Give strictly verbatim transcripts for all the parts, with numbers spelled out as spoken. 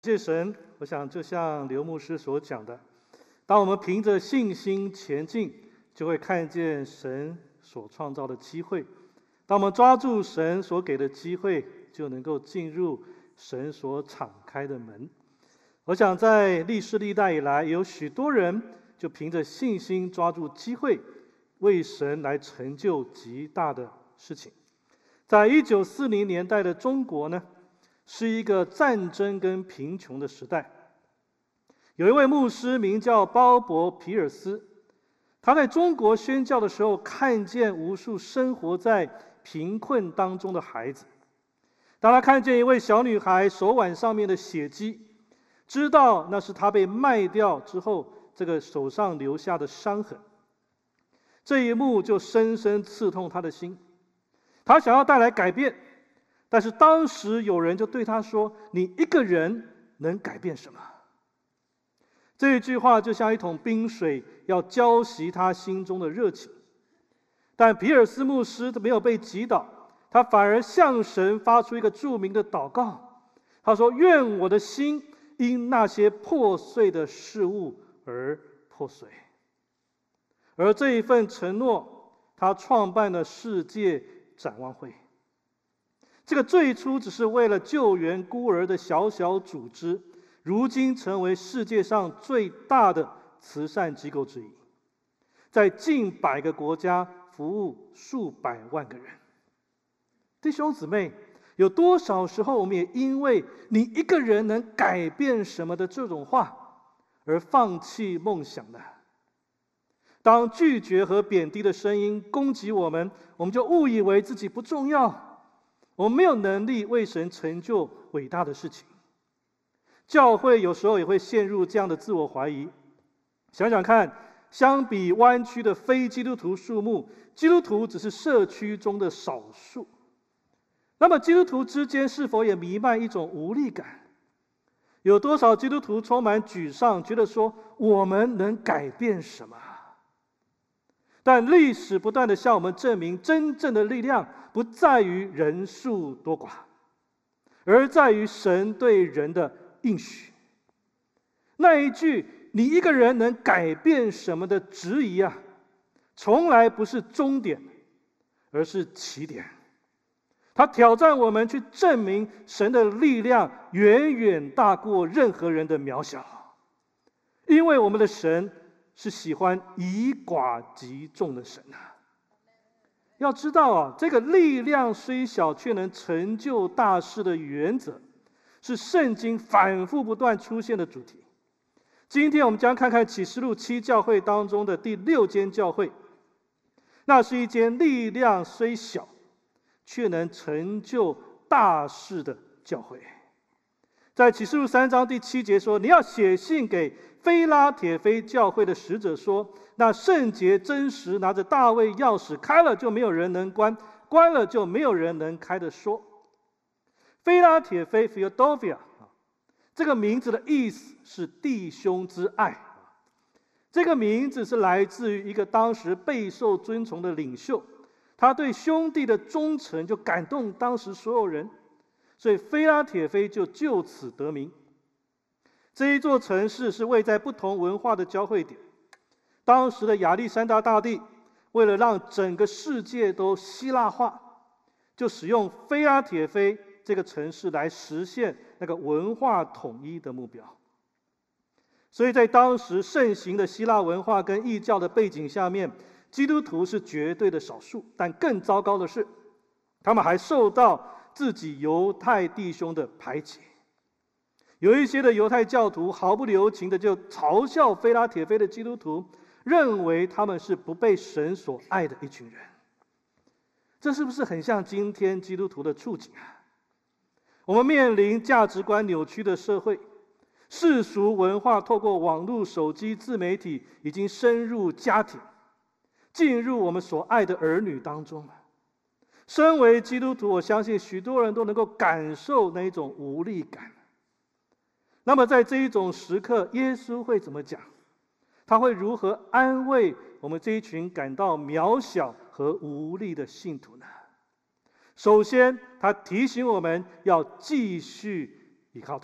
谢神，我想就像刘牧师所讲的，当我们凭着信心前进，就会看见神所创造的机会；当我们抓住神所给的机会，就能够进入神所敞开的门。我想在历世历代以来，有许多人就凭着信心抓住机会，为神来成就极大的事情。在一九四零年代的中国呢，是一个战争跟贫穷的时代。有一位牧师名叫鲍勃·皮尔斯，他在中国宣教的时候，看见无数生活在贫困当中的孩子。当他看见一位小女孩手腕上面的血迹，知道那是她被卖掉之后这个手上留下的伤痕。这一幕就深深刺痛他的心。他想要带来改变，但是当时有人就对他说：“你一个人能改变什么？”这一句话就像一桶冰水，要浇熄他心中的热情。但皮尔斯牧师没有被击倒，他反而向神发出一个著名的祷告。他说：“愿我的心因那些破碎的事物而破碎。”而这一份承诺，他创办了世界展望会。这个最初只是为了救援孤儿的小小组织，如今成为世界上最大的慈善机构之一，在近百个国家服务数百万个人。弟兄姊妹，有多少时候我们也因为你一个人能改变什么的这种话而放弃梦想呢？当拒绝和贬低的声音攻击我们，我们就误以为自己不重要，我们没有能力为神成就伟大的事情。教会有时候也会陷入这样的自我怀疑。想想看，相比湾区的非基督徒数目，基督徒只是社区中的少数。那么基督徒之间是否也弥漫一种无力感？有多少基督徒充满沮丧，觉得说我们能改变什么？但历史不断地向我们证明，真正的力量不在于人数多寡，而在于神对人的应许。那一句你一个人能改变什么的质疑啊，从来不是终点，而是起点。他挑战我们去证明神的力量远远大过任何人的渺小，因为我们的神是喜欢以寡击众的神啊！要知道啊，这个力量虽小却能成就大事的原则，是圣经反复不断出现的主题。今天我们将看看启示录七教会当中的第六间教会，那是一间力量虽小，却能成就大事的教会。在启示录三章第七节说：“你要写信给非拉铁非教会的使者说，那圣洁真实拿着大卫钥匙，开了就没有人能关，关了就没有人能开的说。”非拉铁非 Philadelphia 这个名字的意思是弟兄之爱。这个名字是来自于一个当时备受尊崇的领袖，他对兄弟的忠诚就感动当时所有人，所以非拉铁非就就此得名。这一座城市是位在不同文化的交汇点。当时的亚历山大大帝为了让整个世界都希腊化，就使用非拉铁非这个城市来实现那个文化统一的目标。所以在当时盛行的希腊文化跟异教的背景下面，基督徒是绝对的少数，但更糟糕的是，他们还受到自己犹太弟兄的排挤。有一些的犹太教徒毫不留情的就嘲笑非拉铁非的基督徒，认为他们是不被神所爱的一群人。这是不是很像今天基督徒的处境啊？我们面临价值观扭曲的社会，世俗文化透过网络、手机、自媒体已经深入家庭，进入我们所爱的儿女当中。身为基督徒，我相信许多人都能够感受那一种无力感。那么在这一种时刻，耶稣会怎么讲？他会如何安慰我们这一群感到渺小和无力的信徒呢？首先，他提醒我们要继续依靠他，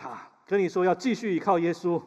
跟你说要继续依靠耶稣。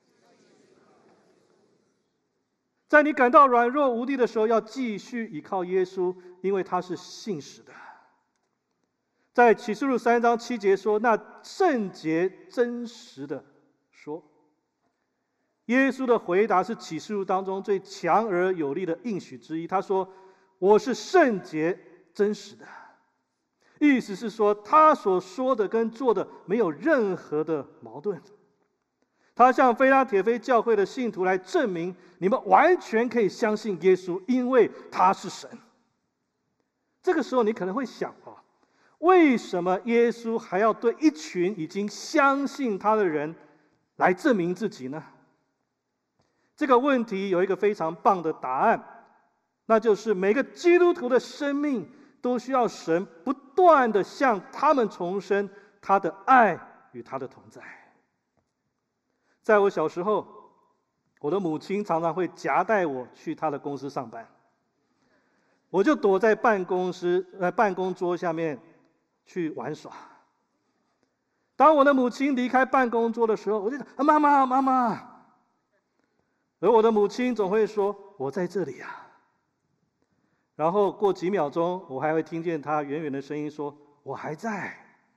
在你感到软弱无力的时候，要继续依靠耶稣，因为他是信实的。在启示录三章七节说，那圣洁真实的说，耶稣的回答是启示录当中最强而有力的应许之一。他说：“我是圣洁真实的。”意思是说，他所说的跟做的没有任何的矛盾。他向非拉铁非教会的信徒来证明，你们完全可以相信耶稣，因为他是神。这个时候你可能会想啊，为什么耶稣还要对一群已经相信他的人来证明自己呢？这个问题有一个非常棒的答案，那就是每个基督徒的生命都需要神不断的向他们重申他的爱与他的同在。在我小时候，我的母亲常常会夹带我去她的公司上班，我就躲在办公室呃办公桌下面去玩耍。当我的母亲离开办公桌的时候，我就说：“妈妈，妈妈。”而我的母亲总会说：“我在这里啊。”然后过几秒钟，我还会听见她远远的声音说：“我还在。”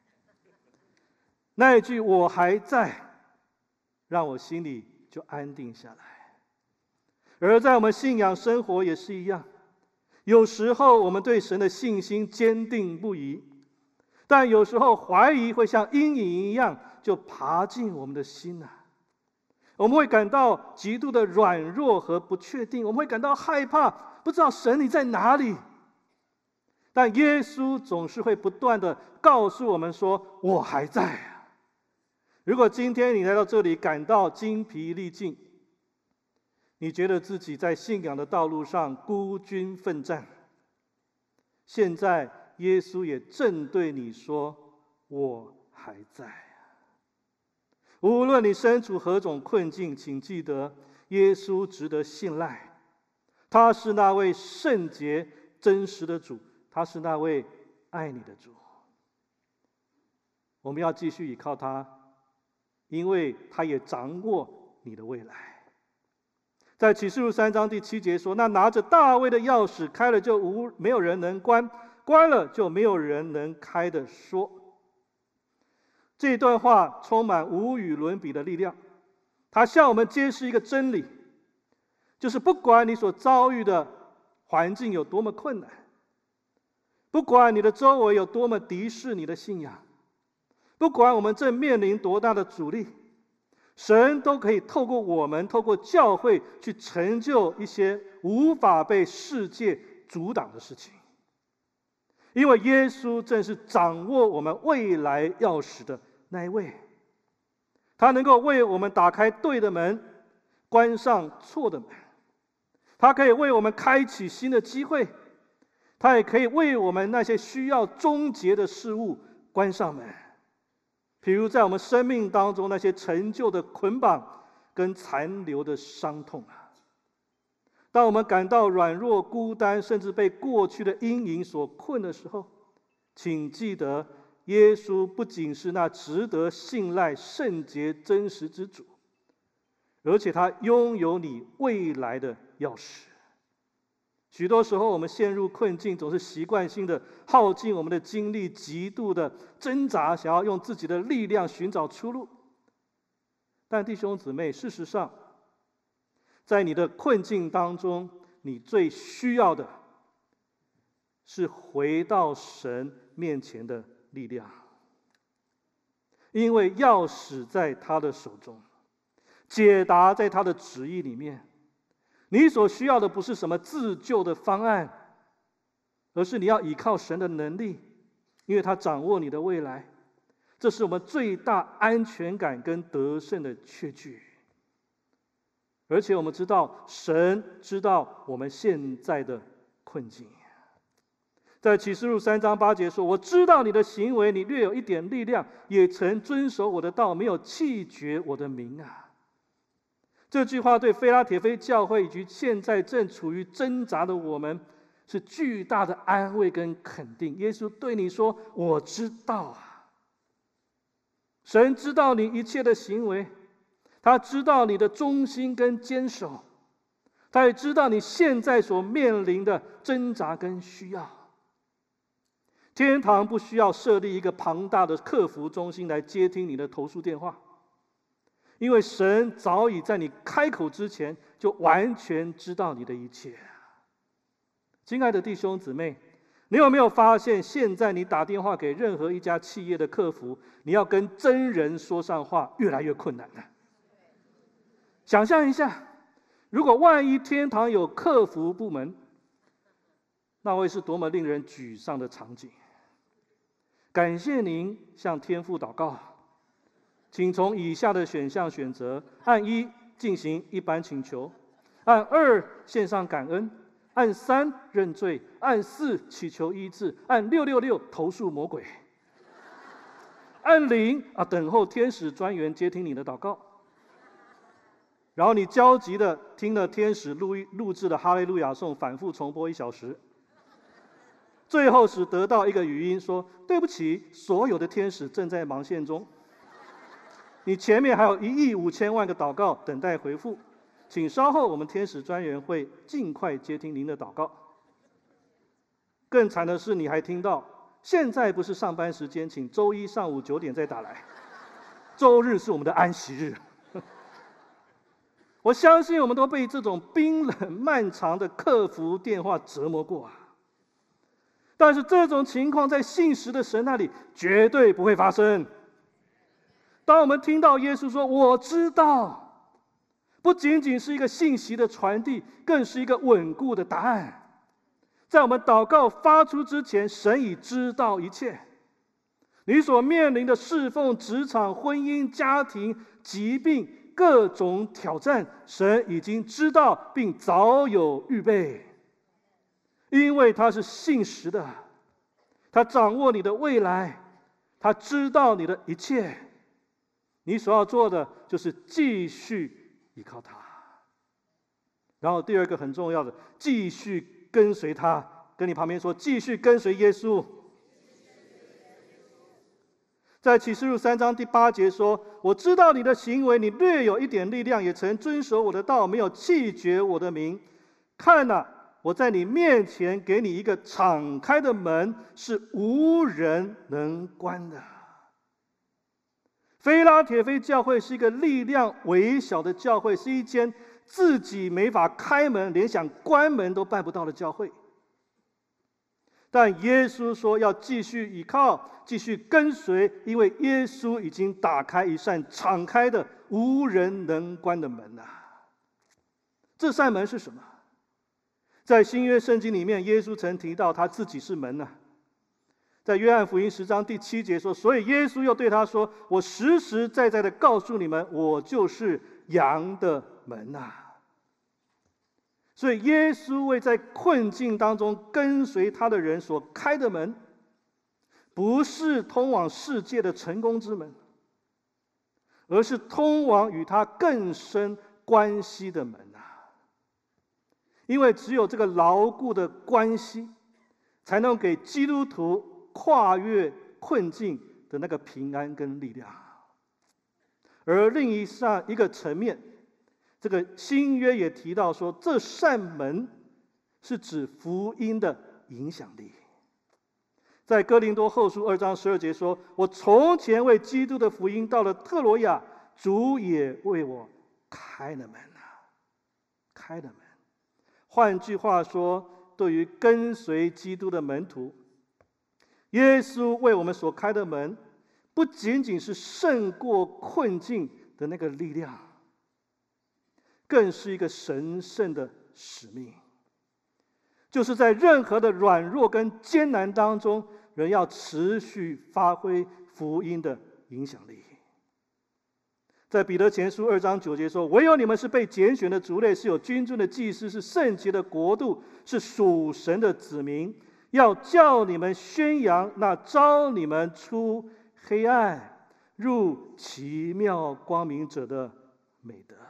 那一句“我还在”，让我心里就安定下来。而在我们信仰生活也是一样，有时候我们对神的信心坚定不移，但有时候怀疑会像阴影一样就爬进我们的心啊。我们会感到极度的软弱和不确定，我们会感到害怕，不知道神你在哪里。但耶稣总是会不断的告诉我们说：“我还在啊。”如果今天你来到这里感到精疲力尽，你觉得自己在信仰的道路上孤军奋战，现在耶稣也正对你说：“我还在啊。”无论你身处何种困境，请记得耶稣值得信赖，他是那位圣洁真实的主，他是那位爱你的主。我们要继续依靠他，因为他也掌握你的未来。在启示录三章第七节说：“那拿着大卫的钥匙，开了就无没有人能关，关了就没有人能开的说。”这段话充满无与伦比的力量，它向我们揭示一个真理，就是不管你所遭遇的环境有多么困难，不管你的周围有多么敌视你的信仰，不管我们正面临多大的阻力，神都可以透过我们，透过教会去成就一些无法被世界阻挡的事情。因为耶稣正是掌握我们未来钥匙的那一位，他能够为我们打开对的门，关上错的门，他可以为我们开启新的机会，他也可以为我们那些需要终结的事物关上门。比如在我们生命当中那些陈旧的捆绑跟残留的伤痛啊，当我们感到软弱孤单，甚至被过去的阴影所困的时候，请记得耶稣不仅是那值得信赖圣洁真实之主，而且他拥有你未来的钥匙。许多时候我们陷入困境，总是习惯性的耗尽我们的精力，极度的挣扎，想要用自己的力量寻找出路。但弟兄姊妹，事实上在你的困境当中，你最需要的是回到神面前的力量，因为钥匙在他的手中，解答在他的旨意里面。你所需要的不是什么自救的方案，而是你要依靠神的能力，因为他掌握你的未来。这是我们最大安全感跟得胜的确据。而且我们知道，神知道我们现在的困境。在启示录三章八节说：“我知道你的行为，你略有一点力量，也曾遵守我的道，没有弃绝我的名啊。”这句话对非拉铁非教会以及现在正处于挣扎的我们，是巨大的安慰跟肯定。耶稣对你说：“我知道啊。” 神知道你一切的行为，他知道你的忠心跟坚守，他也知道你现在所面临的挣扎跟需要。天堂不需要设立一个庞大的客服中心来接听你的投诉电话，因为神早已在你开口之前就完全知道你的一切。亲爱的弟兄姊妹，你有没有发现，现在你打电话给任何一家企业的客服，你要跟真人说上话越来越困难了？想象一下，如果万一天堂有客服部门，那会是多么令人沮丧的场景。感谢您向天父祷告，请从以下的选项选择：按一进行一般请求，按二献上感恩，按三认罪，按四祈求医治，按六六六投诉魔鬼，按零啊等候天使专员接听你的祷告。然后你焦急的听了天使录录制的哈利路亚颂，反复重播一小时。最后是得到一个语音说：“对不起，所有的天使正在忙线中。你前面还有一亿五千万个祷告等待回复，请稍后，我们天使专员会尽快接听您的祷告。”更惨的是，你还听到：“现在不是上班时间，请周一上午九点再打来。周日是我们的安息日。”我相信我们都被这种冰冷漫长的客服电话折磨过啊。但是这种情况在信实的神那里绝对不会发生。当我们听到耶稣说“我知道”，不仅仅是一个信息的传递，更是一个稳固的答案。在我们祷告发出之前，神已知道一切。你所面临的侍奉、职场、婚姻、家庭、疾病、各种挑战，神已经知道并早有预备。因为他是信实的，他掌握你的未来，他知道你的一切。你所要做的就是继续依靠他。然后第二个很重要的，继续跟随他。跟你旁边说，继续跟随耶稣。在启示录三章第八节说：“我知道你的行为，你略有一点力量，也曾遵守我的道，没有弃绝我的名。看哪，我在你面前给你一个敞开的门，是无人能关的。”菲拉铁非教会是一个力量微小的教会，是一间自己没法开门，连想关门都办不到的教会。但耶稣说要继续依靠，继续跟随，因为耶稣已经打开一扇敞开的无人能关的门啊。这扇门是什么？在新约圣经里面，耶稣曾提到他自己是门啊。在约翰福音十章第七节说：“所以耶稣又对他说，我实实在在的告诉你们，我就是羊的门啊。”所以耶稣为在困境当中跟随他的人所开的门，不是通往世界的成功之门，而是通往与他更深关系的门啊。因为只有这个牢固的关系，才能给基督徒跨越困境的那个平安跟力量。而另一上一个层面，这个新约也提到说，这扇门是指福音的影响力。在哥林多后书二章十二节说：“我从前为基督的福音到了特罗亚，主也为我开了门啊，开了门。”换句话说，对于跟随基督的门徒，耶稣为我们所开的门，不仅仅是胜过困境的那个力量，更是一个神圣的使命，就是在任何的软弱跟艰难当中，人要持续发挥福音的影响力。在彼得前书二章九节说：“唯有你们是被拣选的族类，是有君尊的祭司，是圣洁的国度，是属神的子民，要叫你们宣扬那召你们出黑暗入奇妙光明者的美德。”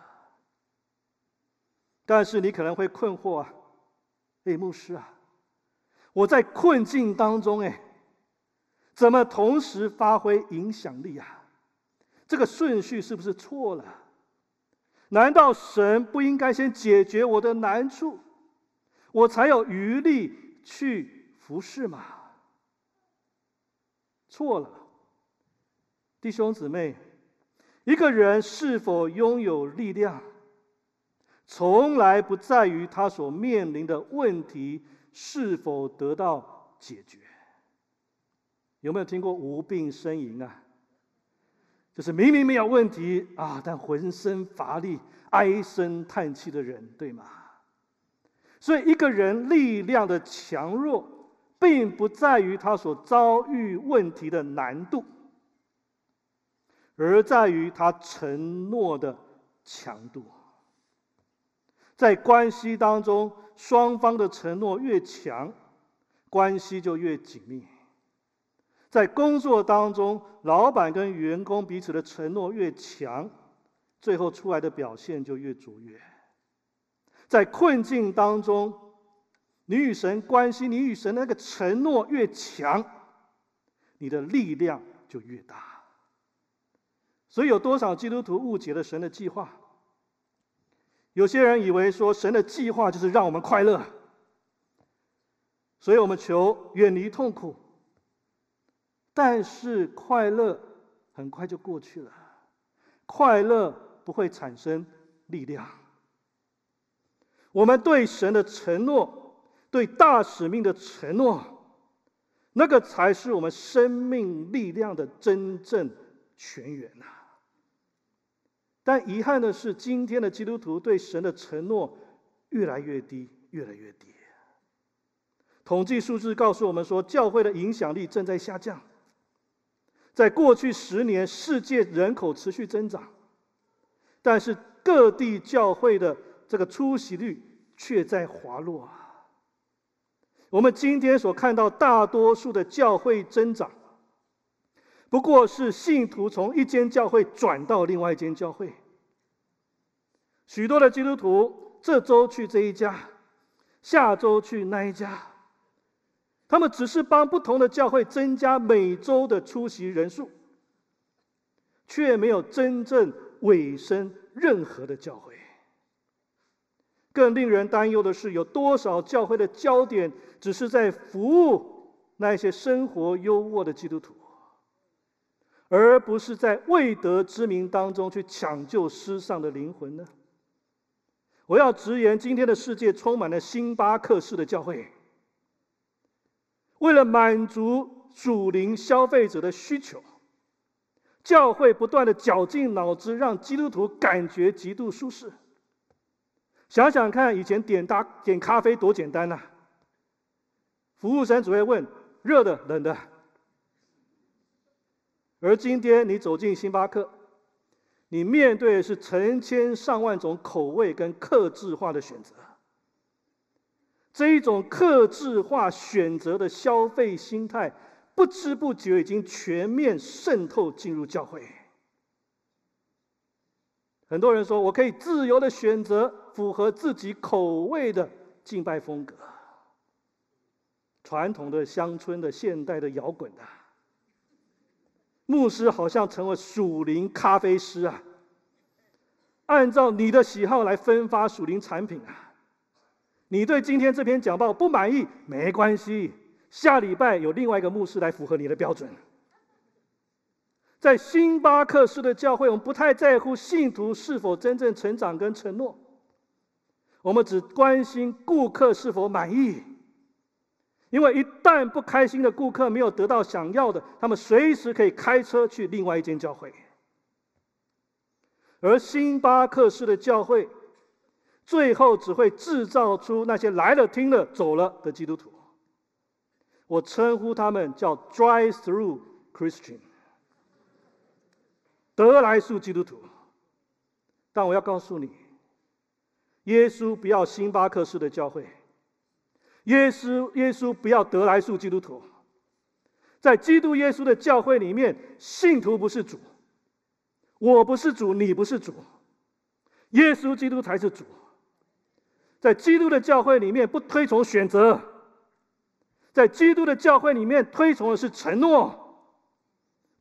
但是你可能会困惑啊，哎，牧师啊，我在困境当中，哎，怎么同时发挥影响力啊？ 这个顺序是不是错了？难道神不应该先解决我的难处，我才有余力去服侍吗？错了，弟兄姊妹，一个人是否拥有力量，从来不在于他所面临的问题是否得到解决。有没有听过无病呻吟啊？就是明明没有问题啊，但浑身乏力、唉声叹气的人，对吗？所以一个人力量的强弱，并不在于他所遭遇问题的难度，而在于他承诺的强度。在关系当中，双方的承诺越强，关系就越紧密。在工作当中，老板跟员工彼此的承诺越强，最后出来的表现就越卓越。在困境当中，你与神关系，你与神那个承诺越强，你的力量就越大。所以有多少基督徒误解了神的计划？有些人以为说神的计划就是让我们快乐，所以我们求远离痛苦。但是快乐很快就过去了，快乐不会产生力量。我们对神的承诺，对大使命的承诺，那个才是我们生命力量的真正泉源啊！但遗憾的是，今天的基督徒对神的承诺越来越低，越来越低。统计数字告诉我们说，教会的影响力正在下降。在过去十年，世界人口持续增长，但是各地教会的这个出席率却在滑落啊！我们今天所看到大多数的教会增长，不过是信徒从一间教会转到另外一间教会。许多的基督徒这周去这一家，下周去那一家，他们只是帮不同的教会增加每周的出席人数，却没有真正委身任何的教会。更令人担忧的是，有多少教会的焦点只是在服务那些生活优渥的基督徒，而不是在未得之名当中去抢救失丧的灵魂呢？我要直言，今天的世界充满了星巴克式的教会，为了满足属灵消费者的需求，教会不断的绞尽脑汁，让基督徒感觉极度舒适。想想看，以前点大点咖啡多简单啊！服务生只会问热的、冷的。而今天你走进星巴克，你面对的是成千上万种口味跟客制化的选择。这一种客制化选择的消费心态，不知不觉已经全面渗透进入教会。很多人说，我可以自由的选择符合自己口味的敬拜风格，传统的、乡村的、现代的、摇滚的。牧师好像成为属灵咖啡师啊，按照你的喜好来分发属灵产品啊。你对今天这篇讲报不满意，没关系，下礼拜有另外一个牧师来符合你的标准。在星巴克式的教会，我们不太在乎信徒是否真正成长跟承诺，我们只关心顾客是否满意。因为一旦不开心的顾客没有得到想要的，他们随时可以开车去另外一间教会。而星巴克式的教会，最后只会制造出那些来了听了走了的基督徒。我称呼他们叫 drive-through Christian， 得来速基督徒。但我要告诉你，耶稣不要星巴克式的教会，耶稣耶稣不要得来速基督徒。在基督耶稣的教会里面，信徒不是主，我不是主，你不是主，耶稣基督才是主。在基督的教会里面，不推崇选择，在基督的教会里面推崇的是承诺，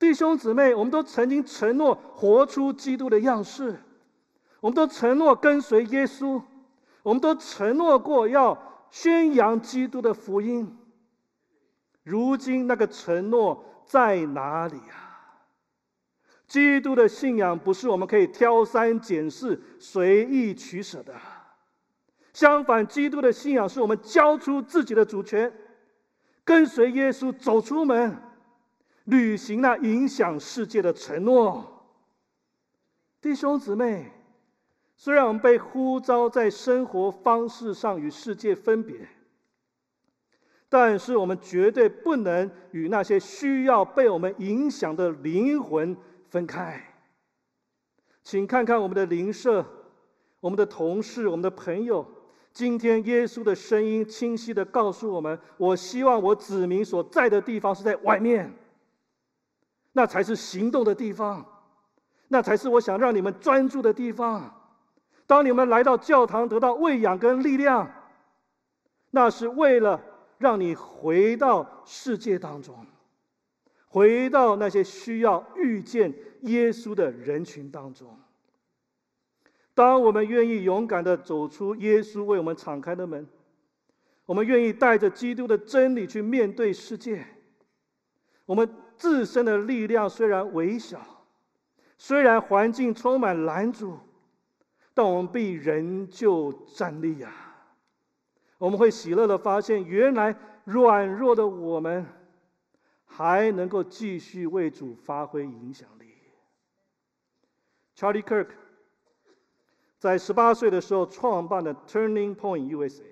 弟兄姊妹，我们都曾经承诺活出基督的样式，我们都承诺跟随耶稣，我们都承诺过要宣扬基督的福音。如今那个承诺在哪里啊？基督的信仰不是我们可以挑三拣四、随意取舍的。相反，基督的信仰是我们交出自己的主权，跟随耶稣走出门，履行那影响世界的承诺。弟兄姊妹，虽然我们被呼召在生活方式上与世界分别，但是我们绝对不能与那些需要被我们影响的灵魂分开。请看看我们的邻舍、我们的同事、我们的朋友，今天耶稣的声音清晰地告诉我们，我希望我子民所在的地方是在外面，那才是行动的地方，那才是我想让你们专注的地方。当你们来到教堂得到喂养跟力量，那是为了让你回到世界当中，回到那些需要遇见耶稣的人群当中。当我们愿意勇敢地走出耶稣为我们敞开的门，我们愿意带着基督的真理去面对世界，我们自身的力量虽然微小，虽然环境充满拦阻，但我们必仍旧站立啊！我们会喜乐地发现，原来软弱的我们还能够继续为主发挥影响力。Charlie Kirk 在十八岁的时候创办的 Turning Point U S A。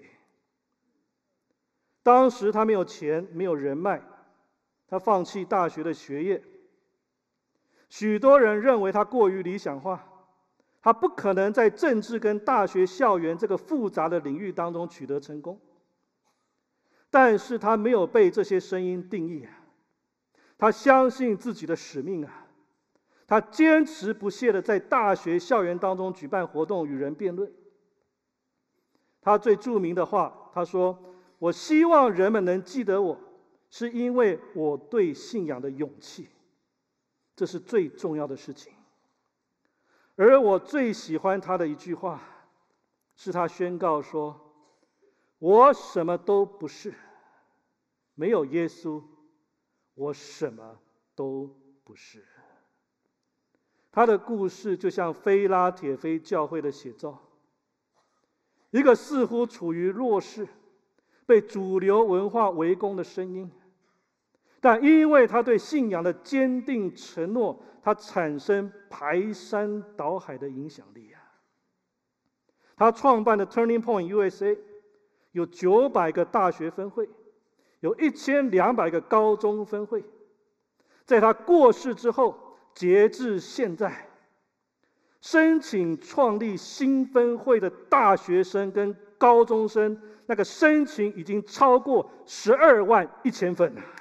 当时他没有钱，没有人脉，他放弃大学的学业。许多人认为他过于理想化，他不可能在政治跟大学校园这个复杂的领域当中取得成功。但是他没有被这些声音定义啊，他相信自己的使命啊，他坚持不懈地在大学校园当中举办活动，与人辩论。他最著名的话，他说：“我希望人们能记得我，是因为我对信仰的勇气，这是最重要的事情。”而我最喜欢他的一句话，是他宣告说：“我什么都不是，没有耶稣，我什么都不是。”他的故事就像菲拉铁菲教会的写照，一个似乎处于弱势、被主流文化围攻的声音，但因为他对信仰的坚定承诺，他产生排山倒海的影响力啊！他创办的 Turning Point U S A 有九百个大学分会，有一千两百个高中分会。在他过世之后，截至现在，申请创立新分会的大学生跟高中生，那个申请已经超过十二万一千份了。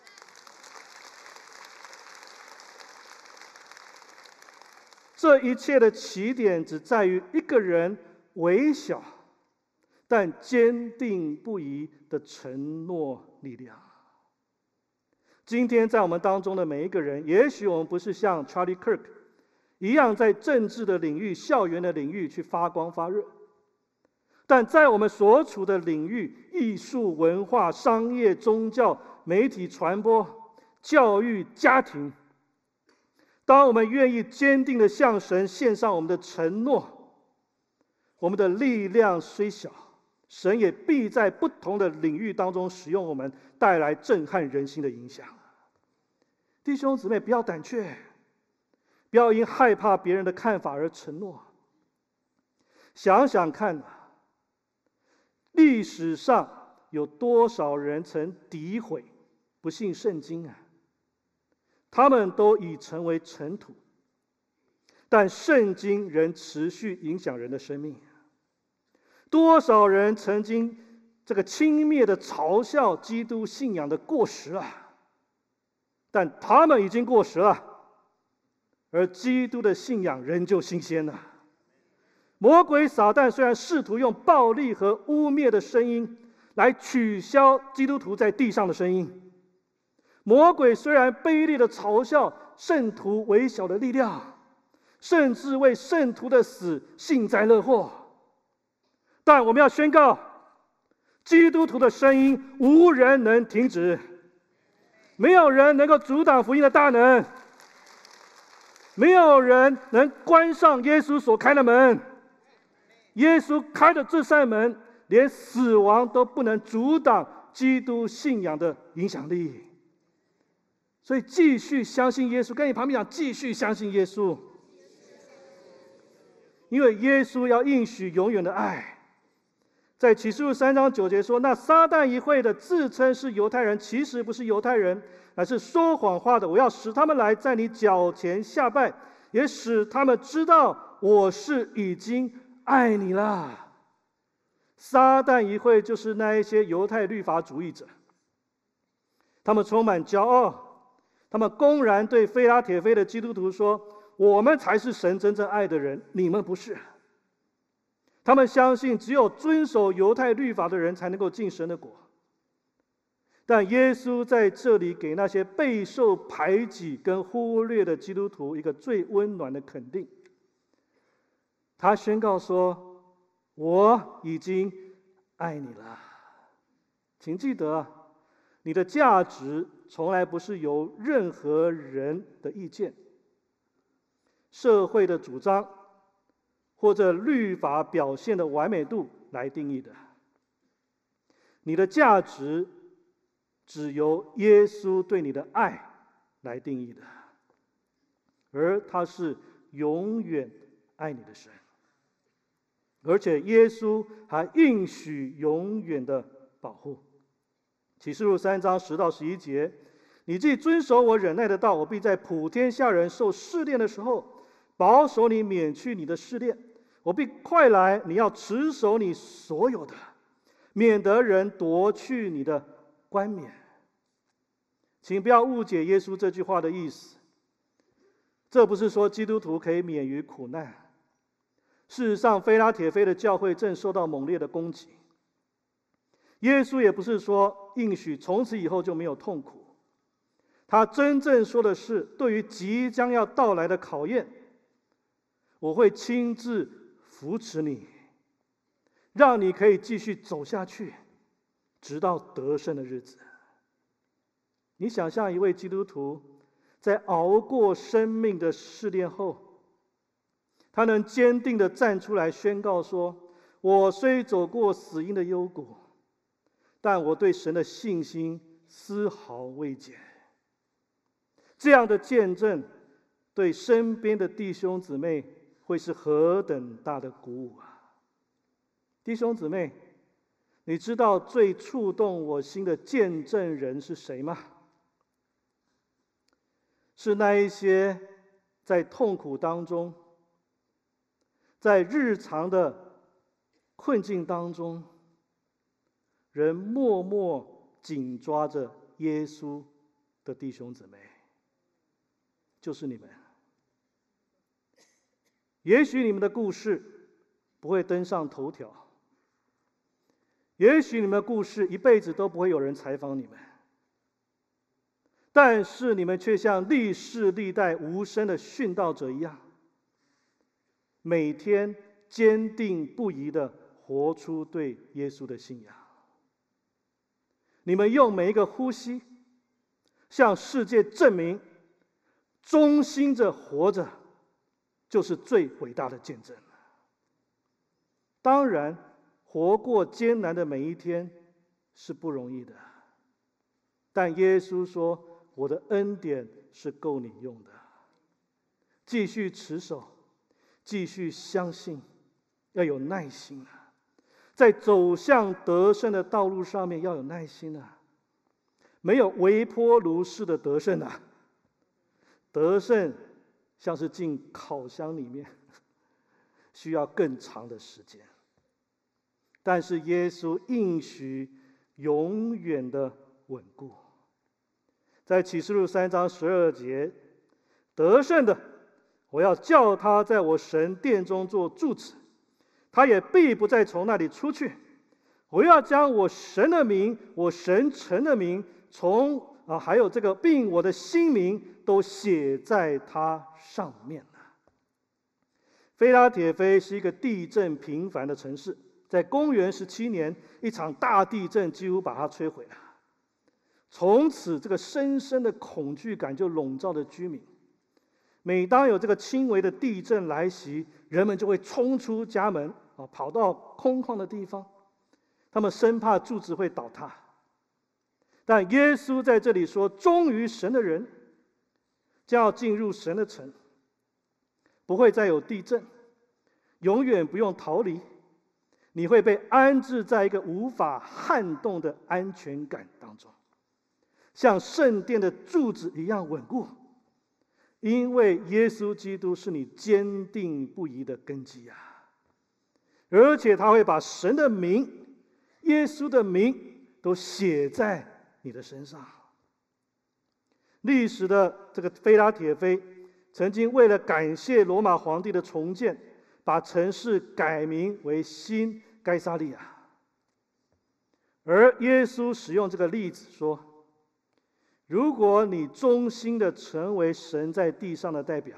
这一切的起点只在于一个人微小但坚定不移的承诺力量。今天在我们当中的每一个人，也许我们不是像 Charlie Kirk 一样在政治的领域、校园的领域去发光发热，但在我们所处的领域，艺术、文化、商业、宗教、媒体传播、教育、家庭，当我们愿意坚定地向神献上我们的承诺，我们的力量虽小，神也必在不同的领域当中使用我们，带来震撼人心的影响。弟兄姊妹，不要胆怯，不要因害怕别人的看法而承诺。想想看，历史上有多少人曾诋毁、不信圣经啊？他们都已成为尘土，但圣经仍持续影响人的生命。多少人曾经这个轻蔑的嘲笑基督信仰的过时啊，但他们已经过时了，而基督的信仰仍旧新鲜呢。魔鬼撒旦虽然试图用暴力和污蔑的声音来取消基督徒在地上的声音， 魔鬼虽然卑劣的嘲笑圣徒微小的力量，甚至为圣徒的死幸灾乐祸，但我们要宣告，基督徒的声音无人能停止，没有人能够阻挡福音的大能，没有人能关上耶稣所开的门。耶稣开的这扇门，连死亡都不能阻挡基督信仰的影响力。所以继续相信耶稣，跟你旁边讲，继续相信耶稣，因为耶稣要应许永远的爱。在启示录三章九节说，那撒旦一会的自称是犹太人，其实不是犹太人，乃是说谎话的。我要使他们来在你脚前下拜，也使他们知道我是已经爱你了。撒旦一会就是那一些犹太律法主义者，他们充满骄傲，他们公然对非拉铁非的基督徒说，我们才是神真正爱的人，你们不是。他们相信只有遵守犹太律法的人才能够进神的国。但耶稣在这里给那些备受排挤跟忽略的基督徒一个最温暖的肯定。他宣告说，我已经爱你了。请记得，你的价值从来不是由任何人的意见、社会的主张或者律法表现的完美度来定义的。你的价值只由耶稣对你的爱来定义的，而他是永远爱你的神，而且耶稣还应许永远的保护。启示录三章十到十一节，你既遵守我忍耐的道，我必在普天下人受试炼的时候，保守你免去你的试炼。我必快来，你要持守你所有的，免得人夺去你的冠冕。请不要误解耶稣这句话的意思，这不是说基督徒可以免于苦难。事实上，非拉铁非的教会正受到猛烈的攻击。耶稣也不是说应许从此以后就没有痛苦，他真正说的是，对于即将要到来的考验，我会亲自扶持你，让你可以继续走下去，直到得胜的日子。你想象一位基督徒在熬过生命的试炼后，他能坚定地站出来宣告说，我虽走过死荫的幽谷，但我对神的信心丝毫未减。这样的见证对身边的弟兄姊妹会是何等大的鼓舞啊！弟兄姊妹，你知道最触动我心的见证人是谁吗？是那一些在痛苦当中，在日常的困境当中，人默默紧抓着耶稣的弟兄姊妹，就是你们。也许你们的故事不会登上头条，也许你们的故事一辈子都不会有人采访你们，但是你们却像历世历代无声的殉道者一样，每天坚定不移地活出对耶稣的信仰。你们用每一个呼吸向世界证明，忠心着活着就是最伟大的见证。当然，活过艰难的每一天是不容易的，但耶稣说，我的恩典是够你用的。继续持守，继续相信，要有耐心啊！在走向得胜的道路上面要有耐心啊！没有微波炉式的得胜啊！得胜像是进烤箱里面，需要更长的时间。但是耶稣应许永远的稳固。在启示录三章十二节，得胜的，我要叫他在我神殿中做柱子，他也必不再从那里出去。我要将我神的名，我神城的名，从啊，还有这个，并我的新名都写在它上面了。菲拉铁菲是一个地震频繁的城市，在公元十七年，一场大地震几乎把它摧毁了。从此，这个深深的恐惧感就笼罩着居民。每当有这个轻微的地震来袭，人们就会冲出家门啊，跑到空旷的地方，他们生怕柱子会倒塌。但耶稣在这里说，忠于神的人将要进入神的城，不会再有地震，永远不用逃离，你会被安置在一个无法撼动的安全感当中，像圣殿的柱子一样稳固，因为耶稣基督是你坚定不移的根基啊！而且他会把神的名、耶稣的名都写在你的身上。历史的这个菲拉铁菲曾经为了感谢罗马皇帝的重建，把城市改名为新该撒利亚。而耶稣使用这个例子说，如果你忠心的成为神在地上的代表，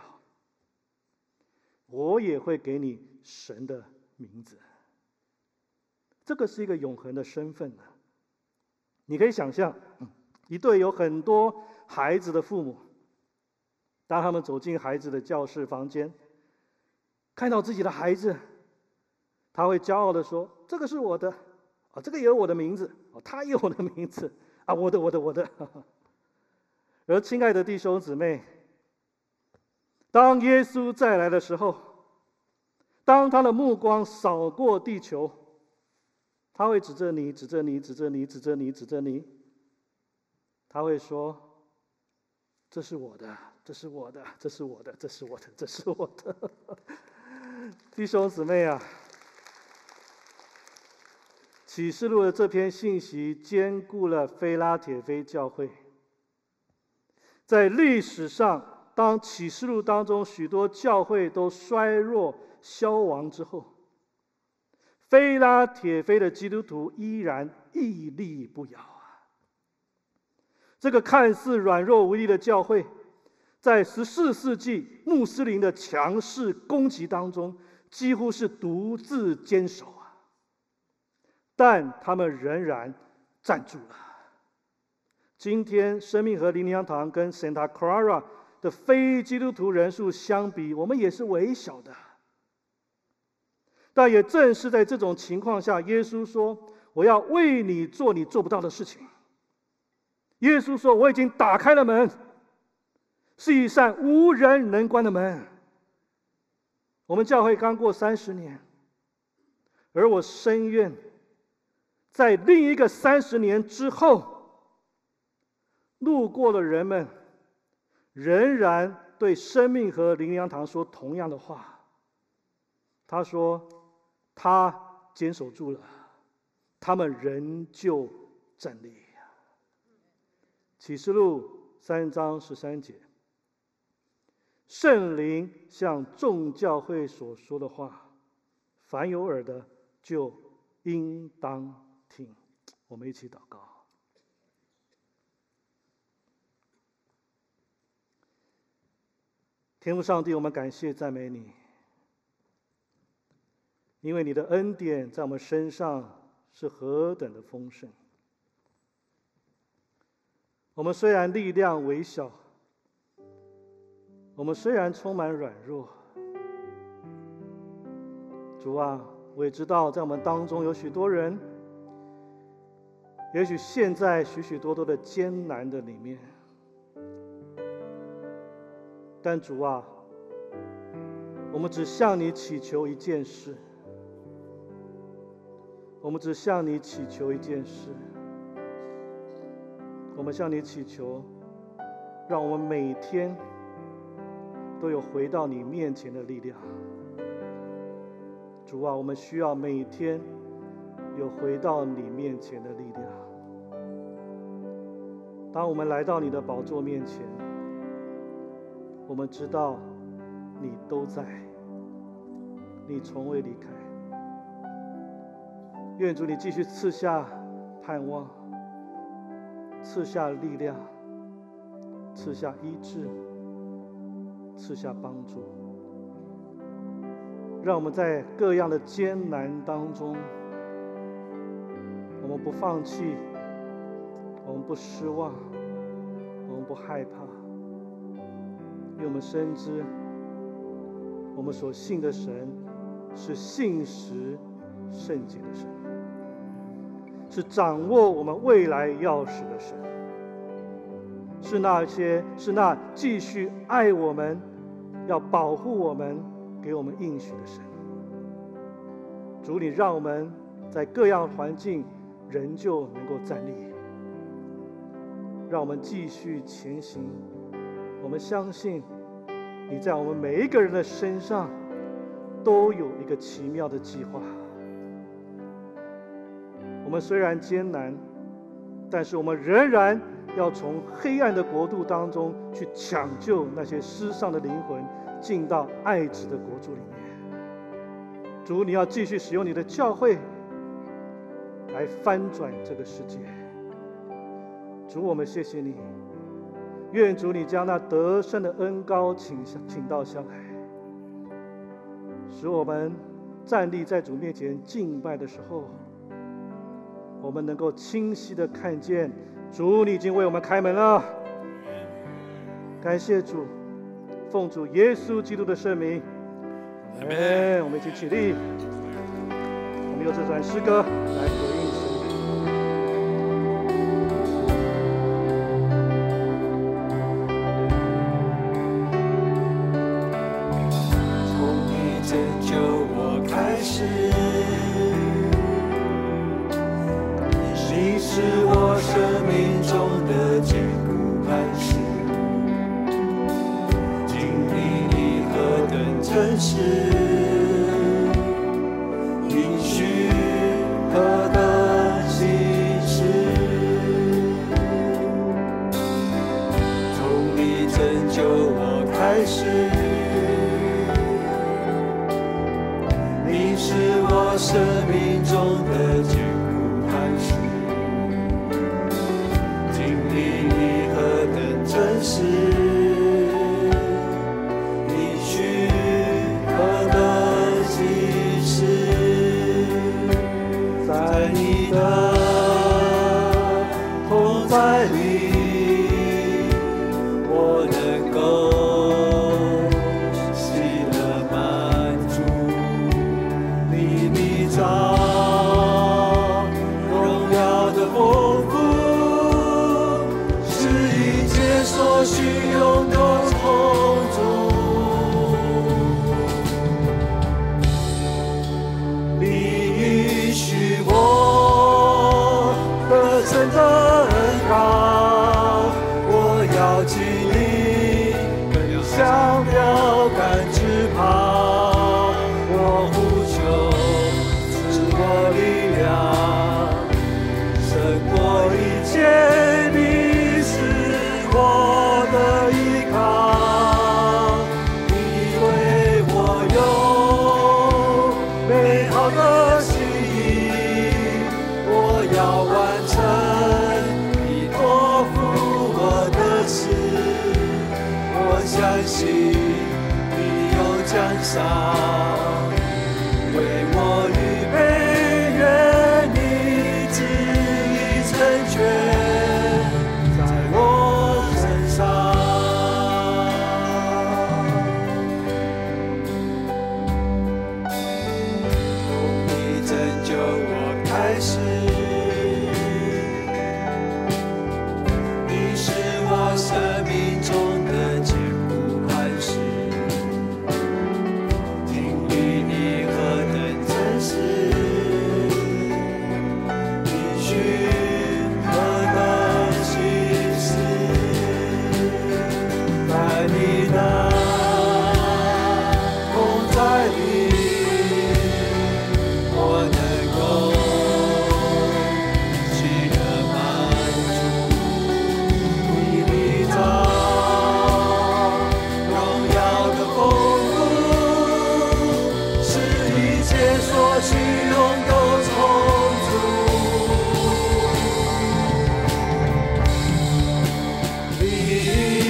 我也会给你神的名字。这个是一个永恒的身份呢。你可以想象，一对有很多孩子的父母，当他们走进孩子的教室房间，看到自己的孩子，他会骄傲地说：“这个是我的，啊，这个也有我的名字，啊，他也有我的名字，啊，我的，我的，我的。”而亲爱的弟兄姊妹，当耶稣再来的时候，当他的目光扫过地球，他会指着你，指着你，指着你，指着你，指着你，他会说：“这是我的，这是我的，这是我的，这是我的，这是我的。”弟兄姊妹啊，启示录的这篇信息兼顾了菲拉铁菲教会。在历史上，当启示录当中许多教会都衰弱消亡之后，菲拉铁菲的基督徒依然屹立不摇啊！这个看似软弱无力的教会，在十四世纪穆斯林的强势攻击当中，几乎是独自坚守啊！但他们仍然站住了。今天，生命和灵粮堂跟 Santa Clara 的非基督徒人数相比，我们也是微小的。但也正是在这种情况下，耶稣说：“我要为你做你做不到的事情。”耶稣说：“我已经打开了门，是一扇无人能关的门。”我们教会刚过三十年，而我深愿，在另一个三十年之后，路过的人们仍然对生命和灵粮堂说同样的话。他说：“他坚守住了，他们仍旧站立。”启示录三章十三节，圣灵向众教会所说的话，凡有耳的就应当听。我们一起祷告。天父上帝，我们感谢赞美你，因为你的恩典在我们身上是何等的丰盛。我们虽然力量微小，我们虽然充满软弱，主啊，我也知道在我们当中有许多人，也许陷在许许多多的艰难的里面，但主啊，我们只向你祈求一件事，我们只向你祈求一件事，我们向你祈求，让我们每天都有回到你面前的力量。主啊，我们需要每天有回到你面前的力量。当我们来到你的宝座面前，我们知道你都在，你从未离开。愿主你继续赐下盼望，赐下力量， 赐下医治，赐下帮助，让我们在各样的艰难当中，我们不放弃，我们不失望，我们不害怕，因为我们深知我们所信的神是信实圣洁的神，是掌握我们未来钥匙的神，是那些是那继续爱我们、要保护我们、给我们应许的神。主，你让我们在各样环境仍旧能够站立，让我们继续前行。我们相信你在我们每一个人的身上都有一个奇妙的计划。我们虽然艰难，但是我们仍然要从黑暗的国度当中去抢救那些失丧的灵魂，进到爱子的国度里面。主，你要继续使用你的教会来翻转这个世界。主，我们谢谢你，愿主你将那得胜的恩膏请请到下来，使我们站立在主面前敬拜的时候，我们能够清晰地看见主你已经为我们开门了。感谢主，奉主耶稣基督的圣名，阿们。我们一起起立，我们用这段诗歌来回应神。 从你拯救我开始，你是我生命中的坚固磐石，经历你何等真实，应许何等信实。从你拯救我开始，你是我生命中的坚固磐石，经历你何等真实，应许何等信实。在你的同在里，我能够喜乐满足。你比照荣耀的丰富，使一切所需用都充足。你允许我得胜的恩膏，我要经历更像标杆之袍。我呼求赐我力量，胜过一切，你是我的依靠。你为我有美好的心意，我要完成你托付我的事。我相信你有奖赏为我预备，愿你旨意成全在我身上。从你拯救我开始，你是我生命中的坚固磐石，经历你何等真实，应许何等信实。在你的同在里，我能够喜乐满足。你比照荣耀的丰富，使一切所需用都充足。你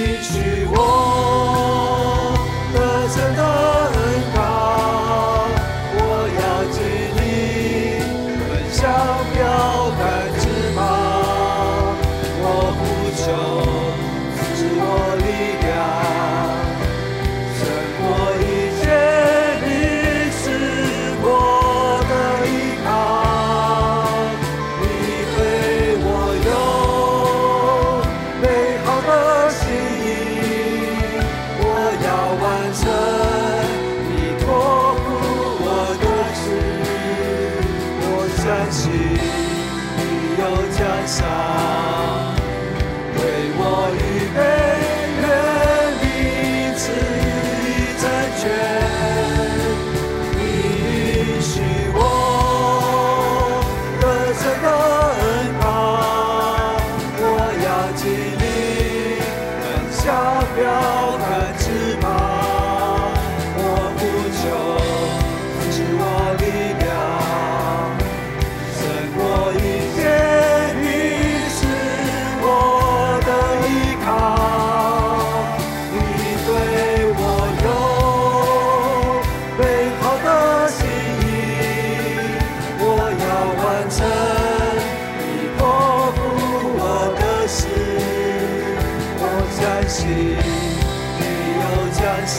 你有奖赏，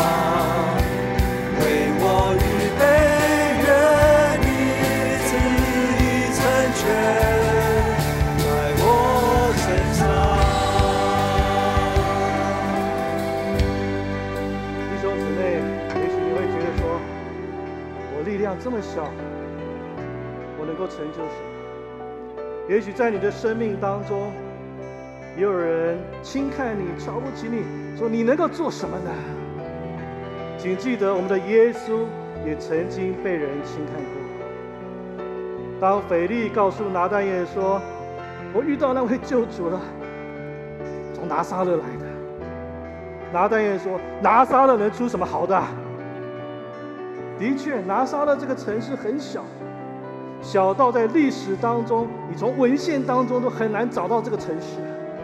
为我预备，愿你旨意成全在我身上。 弟兄姊妹，也许你会觉得说，我力量这么小，我能够成就什么？也许在你的生命当中，也有人轻看你、瞧不起你，说你能够做什么呢？请记得，我们的耶稣也曾经被人轻看过。当腓力告诉拿但业说：“我遇到那位救主了，从拿撒勒来的。”拿但业说：“拿撒勒能出什么好的？”的确，拿撒勒这个城市很小。小到在历史当中，你从文献当中都很难找到这个城市。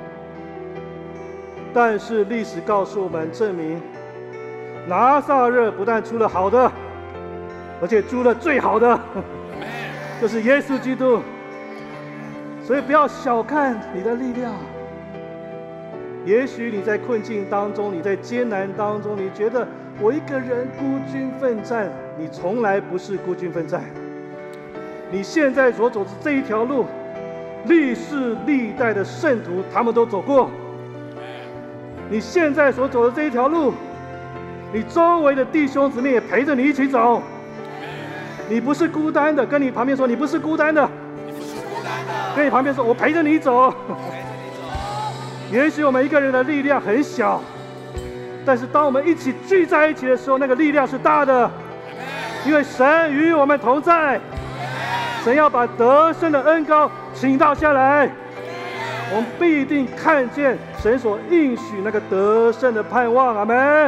但是历史告诉我们，证明拿撒勒不但出了好的，而且出了最好的，就是耶稣基督。所以不要小看你的力量。也许你在困境当中，你在艰难当中，你觉得我一个人孤军奋战，你从来不是孤军奋战。你现在所走的这一条路，历世历代的圣徒他们都走过。你现在所走的这一条路，你周围的弟兄姊妹也陪着你一起走。你不是孤单的，跟你旁边说你不是孤单的。 你不是孤单的。 跟你旁边说，我陪着你走。 陪着你走。 也许我们一个人的力量很小，但是当我们一起聚在一起的时候，那个力量是大的，因为神与我们同在。神要把得胜的恩膏倾倒下来，我们必定看见神所应许那个得胜的盼望。阿们。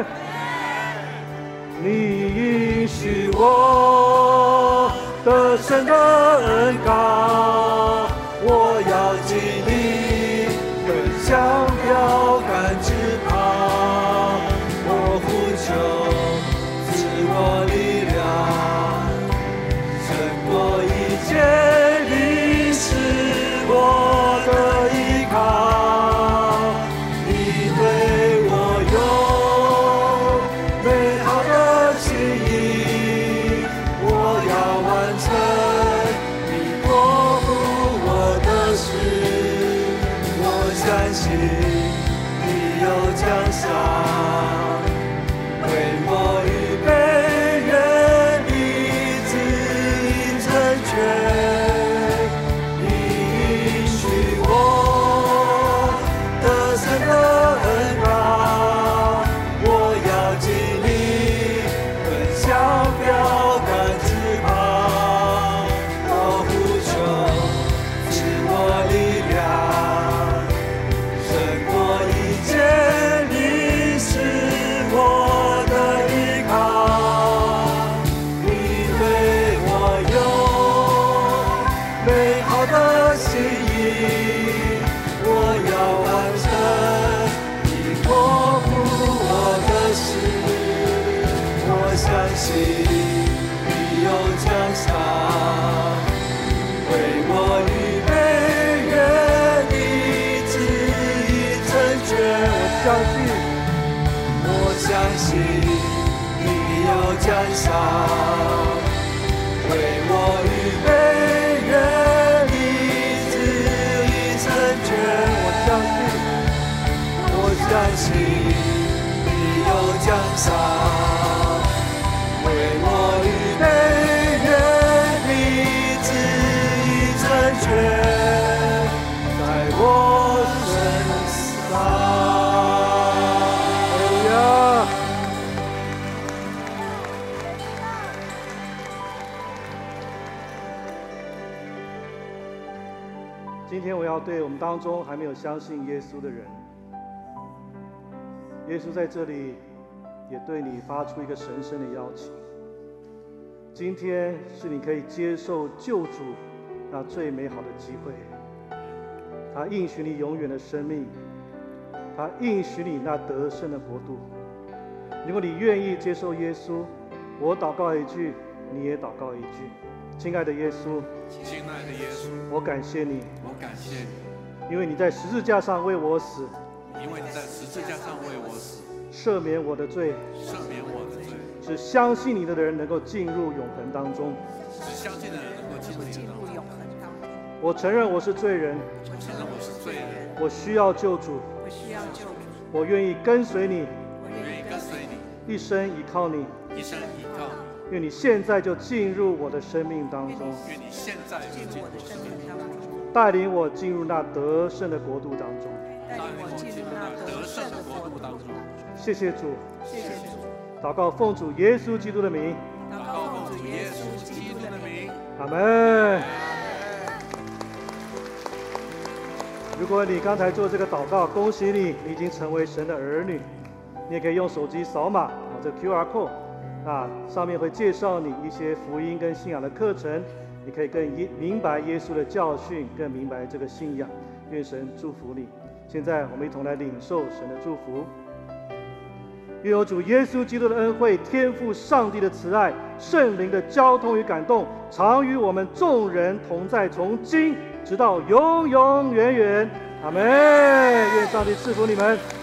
你应许我得胜的恩膏，我要经历奔向标杆之旁，我呼求赐我力量，胜过一切，你是我的依靠，你对我有美好的心意，我要完成你托付我的事，我相信你有奖赏，为我预备，愿你旨意成全。你应许我得胜的恩膏，我要经历奔向标杆之旁，我呼求赐我力量，胜过一切，你是我的依靠，你对我有美好的心意，我要完成你托付我的事，我相信你有奖赏，为我预备，愿你旨意成全。 相信我相信你有奖赏，为我预备，愿你旨意成全。 我相信我相信你有奖赏，为我预备，愿你旨意成全在我身上。 哈利路亚。今天我要对我们当中还没有相信耶稣的人，耶稣在这里也对你发出一个神圣的邀请。今天是你可以接受救主那最美好的机会，他应许你永远的生命，他应许你那得胜的国度。如果你愿意接受耶稣，我祷告一句，你也祷告一句。亲爱的耶稣， 亲爱的耶稣， 我感谢你， 我感谢你， 因为你在十字架上为我死， 因为你在十字架上为我死， 赦免我的罪， 赦免我的罪。 使相信你的人能够进入永恒当中。 使相信的人能够进入进你的当中。 入永恒当中。 我承认我是罪人， 我承认我是罪人， 我需要救主， 我需要救主， 我愿意跟随你， 我我愿意跟随你， 一生依靠你。 一生依靠你。 愿你现在就进入我的生命当中， 愿你现在就进入我的生命当中， 带领我进入那得胜的国度当中。 带领我进入那得胜的国度当中。 谢谢主， 谢谢主。 祷告奉主耶稣基督的名， 祷告奉主耶稣基督的名。 阿门。如果你刚才做这个祷告，恭喜你，你已经成为神的儿女。你也可以用手机扫码啊，这 Q R code， 那上面会介绍你一些福音跟信仰的课程，你可以更明白耶稣的教训，更明白这个信仰。愿神祝福你。现在我们一同来领受神的祝福。愿有主耶稣基督的恩惠、天父上帝的慈爱、圣灵的交通与感动，常与我们众人同在，从今直到永永远远。阿门。愿上帝赐福你们。